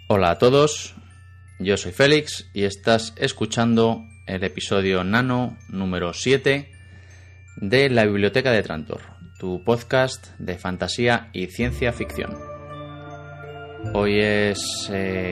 Hola a todos, yo soy Félix y estás escuchando el episodio Nano número 7 de La Biblioteca de Trantor, tu podcast de fantasía y ciencia ficción. Hoy es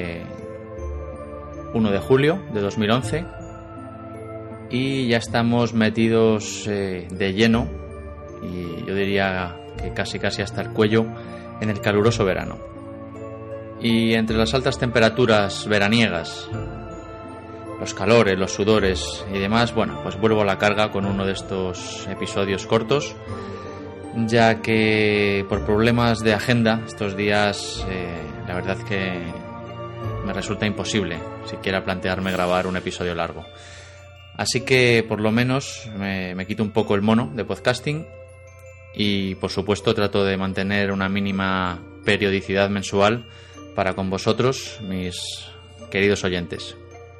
1 de julio de 2011 y ya estamos metidos de lleno, y yo diría que casi hasta el cuello, en el caluroso verano. Y entre las altas temperaturas veraniegas, los calores, los sudores y demás, pues vuelvo a la carga con uno de estos episodios cortos, ya que por problemas de agenda estos días la verdad que me resulta imposible siquiera plantearme grabar un episodio largo. Así que por lo menos me quito un poco el mono de podcasting y por supuesto trato de mantener una mínima periodicidad mensual para con vosotros, mis queridos oyentes.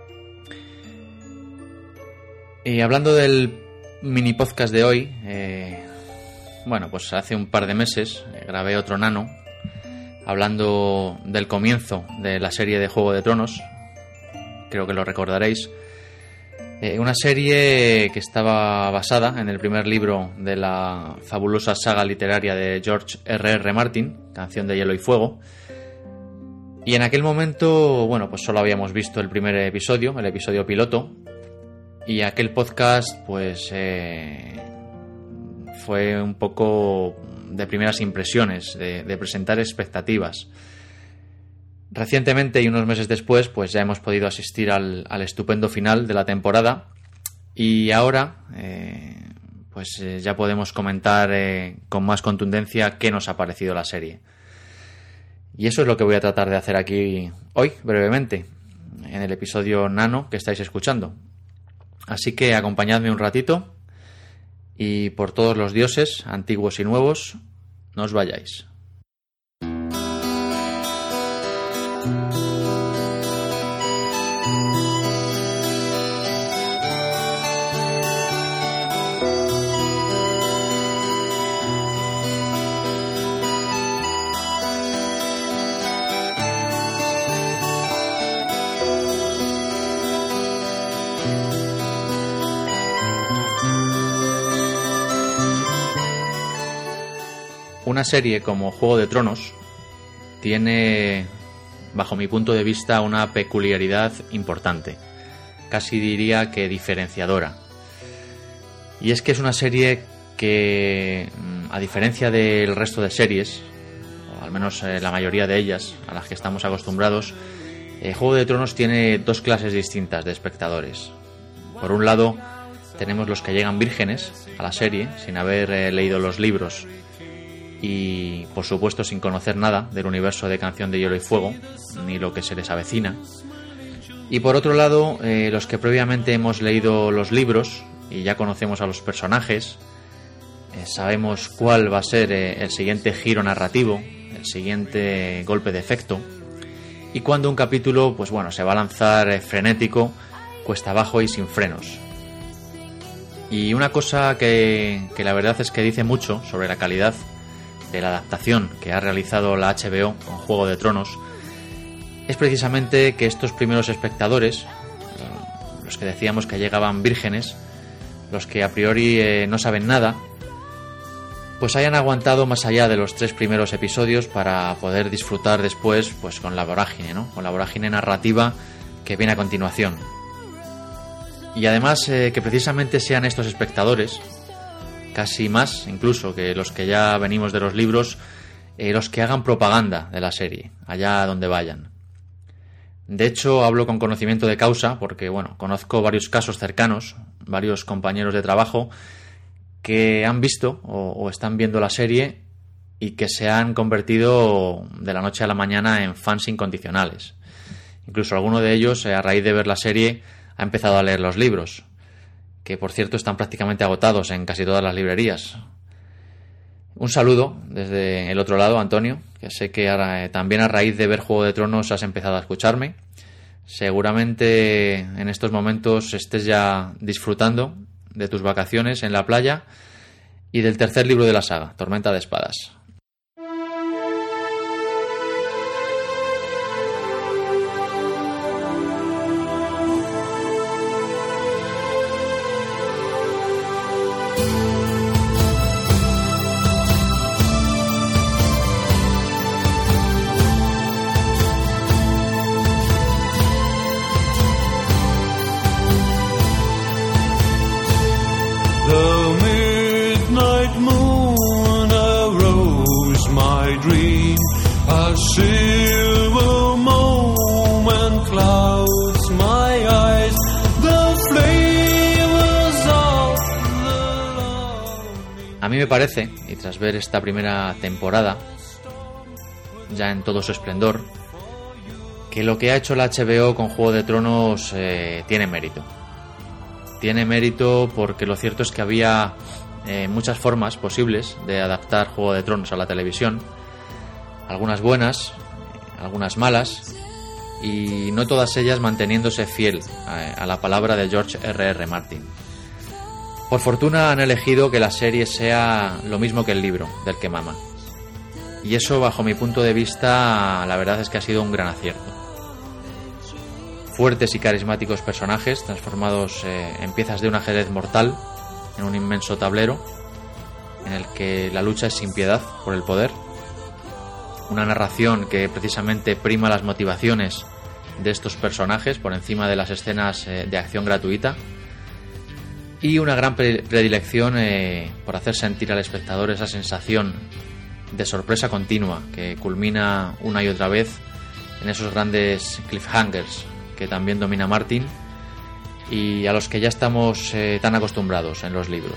Y hablando del mini podcast de hoy, pues hace un par de meses grabé otro nano hablando del comienzo de la serie de Juego de Tronos. Creo que lo recordaréis. Una serie que estaba basada en el primer libro de la fabulosa saga literaria de George R.R. Martin, Canción de Hielo y Fuego. Y en aquel momento, solo habíamos visto el primer episodio, el episodio piloto. Y aquel podcast, fue un poco de primeras impresiones, de presentar expectativas. Recientemente y unos meses después, ya hemos podido asistir al estupendo final de la temporada. Y ahora, ya podemos comentar con más contundencia qué nos ha parecido la serie. Y eso es lo que voy a tratar de hacer aquí hoy, brevemente, en el episodio nano que estáis escuchando. Así que acompañadme un ratito y por todos los dioses, antiguos y nuevos, no os vayáis. Una serie como Juego de Tronos tiene, bajo mi punto de vista, una peculiaridad importante, casi diría que diferenciadora. Y es que es una serie que, a diferencia del resto de series, o al menos la mayoría de ellas a las que estamos acostumbrados, Juego de Tronos tiene dos clases distintas de espectadores. Por un lado, tenemos los que llegan vírgenes a la serie, sin haber leído los libros y por supuesto sin conocer nada del universo de Canción de Hielo y Fuego, ni lo que se les avecina. Y por otro lado, los que previamente hemos leído los libros y ya conocemos a los personajes, sabemos cuál va a ser el siguiente giro narrativo, el siguiente golpe de efecto, y cuando un capítulo se va a lanzar frenético, cuesta abajo y sin frenos. Y una cosa que la verdad es que dice mucho sobre la calidad de la adaptación que ha realizado la HBO con Juego de Tronos es precisamente que estos primeros espectadores, los que decíamos que llegaban vírgenes, los que a priori no saben nada, hayan aguantado más allá de los 3 primeros episodios para poder disfrutar después con la vorágine, ¿no? Con la vorágine narrativa que viene a continuación. Y además que precisamente sean estos espectadores, casi más incluso que los que ya venimos de los libros, los que hagan propaganda de la serie, allá donde vayan. De hecho, hablo con conocimiento de causa porque, conozco varios casos cercanos, varios compañeros de trabajo que han visto o están viendo la serie y que se han convertido de la noche a la mañana en fans incondicionales. Incluso alguno de ellos, a raíz de ver la serie, ha empezado a leer los libros, que por cierto están prácticamente agotados en casi todas las librerías. Un saludo desde el otro lado, Antonio, que sé que ahora, también a raíz de ver Juego de Tronos has empezado a escucharme. Seguramente en estos momentos estés ya disfrutando de tus vacaciones en la playa y del tercer libro de la saga, Tormenta de Espadas. A mí me parece, y tras ver esta primera temporada, ya en todo su esplendor, que lo que ha hecho la HBO con Juego de Tronos tiene mérito. Tiene mérito porque lo cierto es que había muchas formas posibles de adaptar Juego de Tronos a la televisión, algunas buenas, algunas malas, y no todas ellas manteniéndose fiel a la palabra de George R.R. Martin. Por fortuna han elegido que la serie sea lo mismo que el libro del que mama. Y eso, bajo mi punto de vista, la verdad es que ha sido un gran acierto. Fuertes y carismáticos personajes transformados en piezas de un ajedrez mortal en un inmenso tablero en el que la lucha es sin piedad por el poder. Una narración que precisamente prima las motivaciones de estos personajes por encima de las escenas de acción gratuita. Y una gran predilección por hacer sentir al espectador esa sensación de sorpresa continua que culmina una y otra vez en esos grandes cliffhangers que también domina Martin y a los que ya estamos tan acostumbrados en los libros.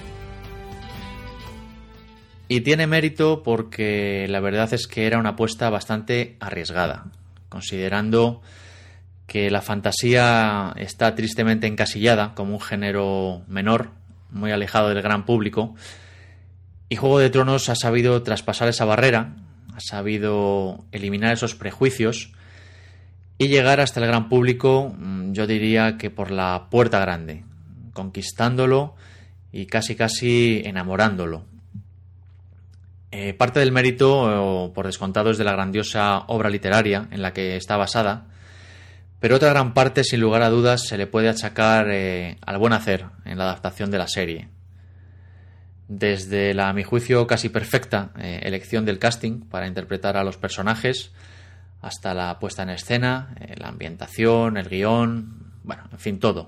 Y tiene mérito porque la verdad es que era una apuesta bastante arriesgada, considerando que la fantasía está tristemente encasillada como un género menor, muy alejado del gran público, y Juego de Tronos ha sabido traspasar esa barrera, ha sabido eliminar esos prejuicios y llegar hasta el gran público, yo diría que por la puerta grande, conquistándolo y casi enamorándolo. Parte del mérito, por descontado, es de la grandiosa obra literaria en la que está basada, pero otra gran parte, sin lugar a dudas, se le puede achacar al buen hacer en la adaptación de la serie. Desde la, a mi juicio, casi perfecta elección del casting para interpretar a los personajes, hasta la puesta en escena, la ambientación, el guión, bueno, en fin, todo.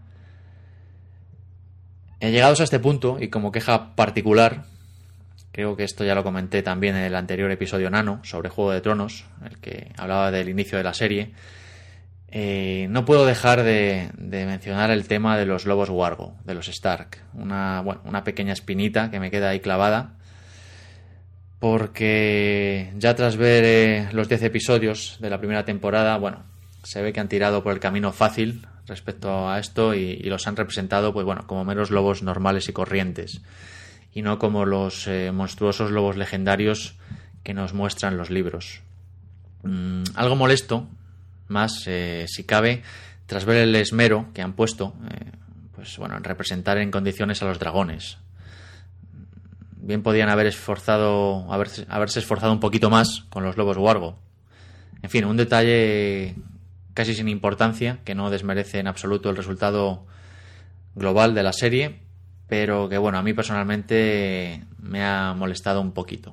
Llegados a este punto, y como queja particular, creo que esto ya lo comenté también en el anterior episodio Nano sobre Juego de Tronos, el que hablaba del inicio de la serie, no puedo dejar de mencionar el tema de los lobos Wargo, de los Stark. Una pequeña espinita que me queda ahí clavada, porque ya tras ver los 10 episodios de la primera temporada, bueno, se ve que han tirado por el camino fácil respecto a esto y los han representado, pues bueno, como meros lobos normales y corrientes, y no como los monstruosos lobos legendarios que nos muestran los libros. Algo molesto, más si cabe, tras ver el esmero que han puesto, pues bueno, en representar en condiciones a los dragones. Bien podían haberse esforzado un poquito más con los lobos Wargo. En fin, un detalle casi sin importancia, que no desmerece en absoluto el resultado global de la serie, pero que bueno, a mí personalmente me ha molestado un poquito.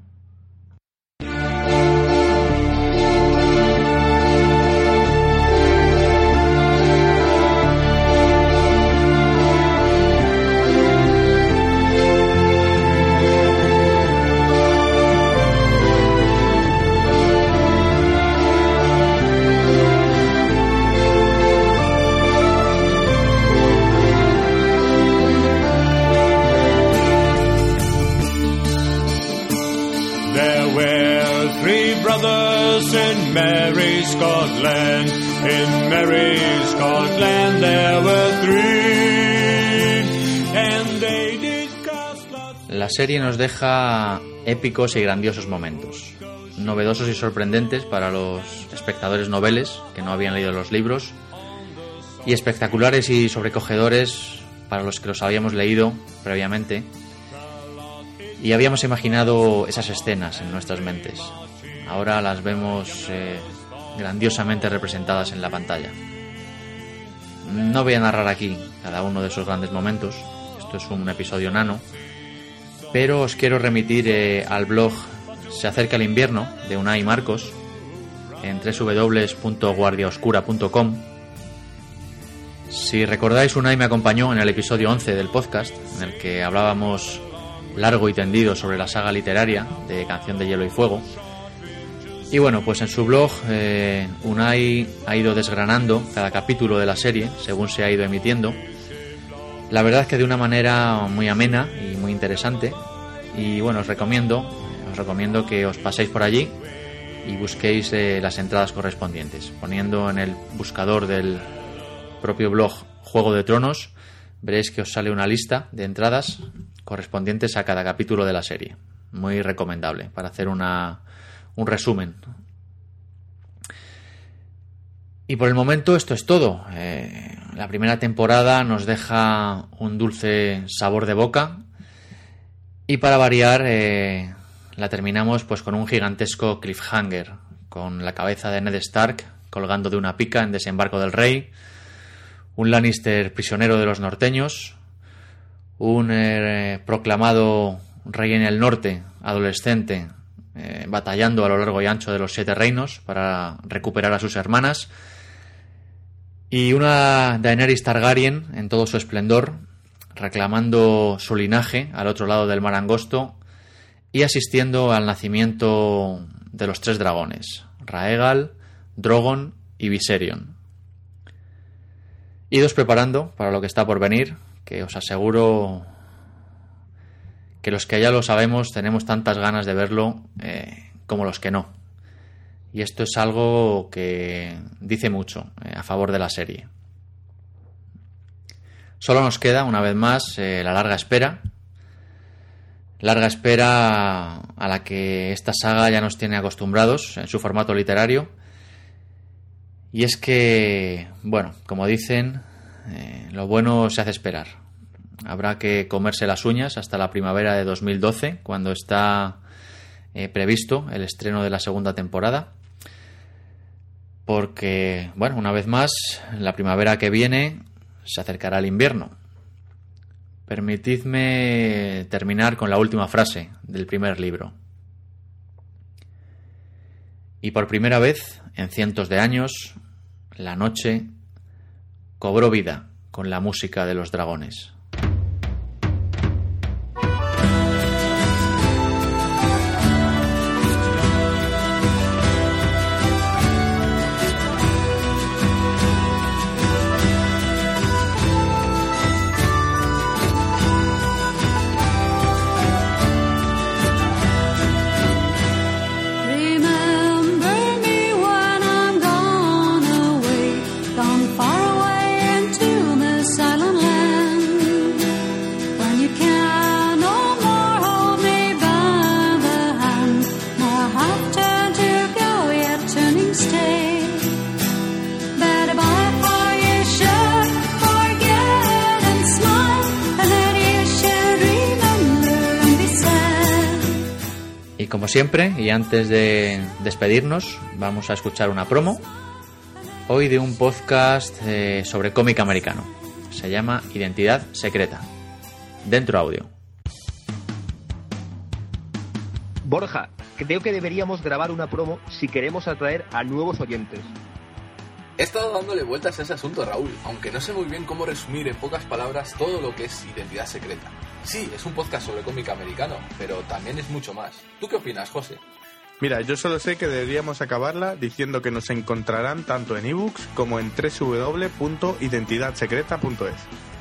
In merry Scotland, in merry Scotland there were three, and they did cast lots. La serie nos deja épicos y grandiosos momentos, novedosos y sorprendentes para los espectadores noveles que no habían leído los libros, y espectaculares y sobrecogedores para los que los habíamos leído previamente y habíamos imaginado esas escenas en nuestras mentes. Ahora las vemos grandiosamente representadas en la pantalla. No voy a narrar aquí cada uno de esos grandes momentos, esto es un episodio nano, pero os quiero remitir al blog Se acerca el invierno de Unai Marcos en www.guardiaoscura.com. Si recordáis, Unai me acompañó en el episodio 11 del podcast, en el que hablábamos largo y tendido sobre la saga literaria de Canción de Hielo y Fuego. Y bueno, pues en su blog Unai ha ido desgranando cada capítulo de la serie según se ha ido emitiendo, La verdad es que de una manera muy amena y muy interesante. Y bueno, os recomiendo que os paséis por allí y busquéis las entradas correspondientes. Poniendo en el buscador del propio blog Juego de Tronos, veréis que os sale una lista de entradas correspondientes a cada capítulo de la serie. Muy recomendable para hacer un resumen. Y por el momento esto es todo. La primera temporada nos deja un dulce sabor de boca y para variar la terminamos pues con un gigantesco cliffhanger, con la cabeza de Ned Stark colgando de una pica en Desembarco del Rey, un Lannister prisionero de los norteños, un proclamado rey en el norte, adolescente, batallando a lo largo y ancho de los 7 reinos para recuperar a sus hermanas, y una Daenerys Targaryen en todo su esplendor, reclamando su linaje al otro lado del mar angosto y asistiendo al nacimiento de los 3 dragones, Rhaegal, Drogon y Viserion. Idos preparando para lo que está por venir, que os aseguro que los que ya lo sabemos tenemos tantas ganas de verlo como los que no. Y esto es algo que dice mucho a favor de la serie. Solo nos queda, una vez más, la larga espera. Larga espera a la que esta saga ya nos tiene acostumbrados en su formato literario. Y es que, bueno, como dicen, lo bueno se hace esperar. Habrá que comerse las uñas hasta la primavera de 2012, cuando está previsto el estreno de la segunda temporada. Porque, bueno, una vez más, la primavera que viene se acercará el invierno. Permitidme terminar con la última frase del primer libro. Y por primera vez, en cientos de años, la noche cobró vida con la música de los dragones. Como siempre, y antes de despedirnos, vamos a escuchar una promo, hoy de un podcast sobre cómic americano. Se llama Identidad Secreta. Dentro audio. Borja, creo que deberíamos grabar una promo si queremos atraer a nuevos oyentes. He estado dándole vueltas a ese asunto, Raúl, aunque no sé muy bien cómo resumir en pocas palabras todo lo que es Identidad Secreta. Sí, es un podcast sobre cómic americano, pero también es mucho más. ¿Tú qué opinas, José? Mira, yo solo sé que deberíamos acabarla diciendo que nos encontrarán tanto en ebooks como en www.identidadsecreta.es.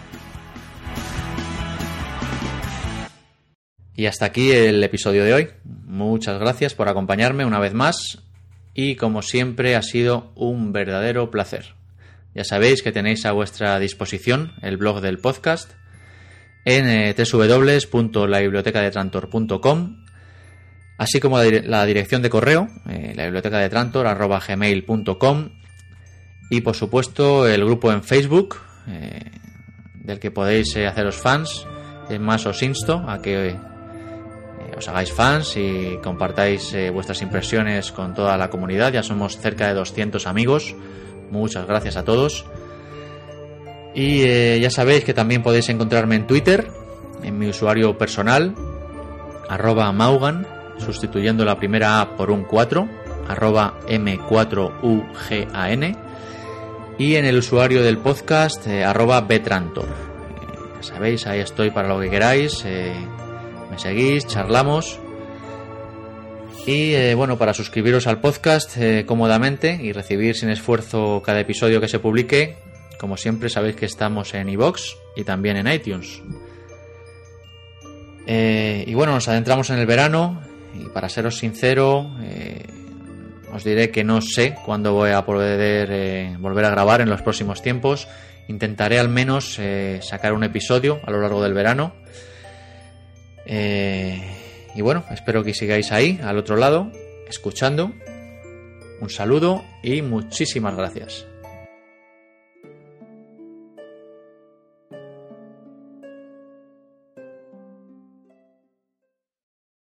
Y hasta aquí el episodio de hoy. Muchas gracias por acompañarme una vez más y como siempre ha sido un verdadero placer. Ya sabéis que tenéis a vuestra disposición el blog del podcast en www.labibliotecadetrantor.com, así como la dirección de correo, labibliotecadetrantor@gmail.com, y por supuesto el grupo en Facebook, del que podéis haceros fans. Es más, os insto a que os hagáis fans y compartáis vuestras impresiones con toda la comunidad. Ya somos cerca de 200 amigos. Muchas gracias a todos. Y ya sabéis que también podéis encontrarme en Twitter, en mi usuario personal, @Maugan, sustituyendo la primera A por un 4, @M4UGAN, y en el usuario del podcast, @Betrantor. Ya sabéis, ahí estoy para lo que queráis, me seguís, charlamos. Y bueno, para suscribiros al podcast cómodamente y recibir sin esfuerzo cada episodio que se publique, como siempre sabéis que estamos en iVoox y también en iTunes. Y bueno, nos adentramos en el verano y para seros sincero, os diré que no sé cuándo voy a poder volver a grabar en los próximos tiempos. Intentaré al menos sacar un episodio a lo largo del verano. Y bueno, espero que sigáis ahí, al otro lado, escuchando. Un saludo y muchísimas gracias.